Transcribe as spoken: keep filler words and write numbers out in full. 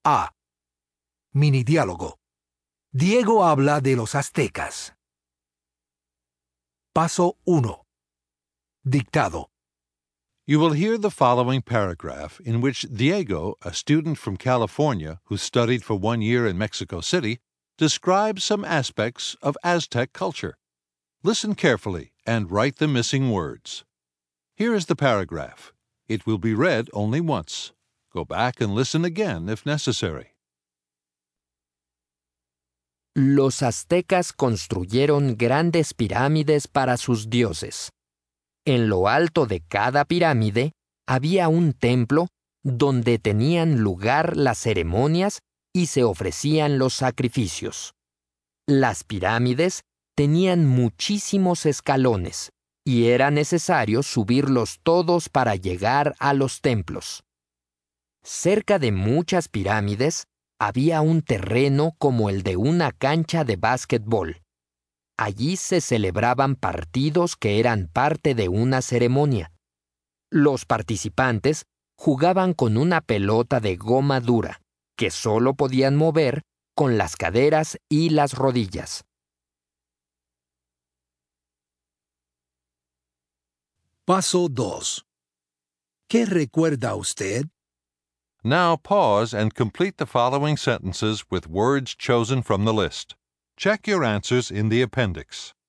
A. Mini diálogo. Diego habla de los aztecas. Paso uno. Dictado. You will hear the following paragraph in which Diego, a student from California who studied for one year in Mexico City, describes some aspects of Aztec culture. Listen carefully and write the missing words. Here is the paragraph. It will be read only once. Go back and listen again if necessary. Los aztecas construyeron grandes pirámides para sus dioses. En lo alto de cada pirámide había un templo donde tenían lugar las ceremonias y se ofrecían los sacrificios. Las pirámides tenían muchísimos escalones y era necesario subirlos todos para llegar a los templos. Cerca de muchas pirámides había un terreno como el de una cancha de básquetbol. Allí se celebraban partidos que eran parte de una ceremonia. Los participantes jugaban con una pelota de goma dura, que solo podían mover con las caderas y las rodillas. Paso dos. ¿Qué recuerda usted? Now pause and complete the following sentences with words chosen from the list. Check your answers in the appendix.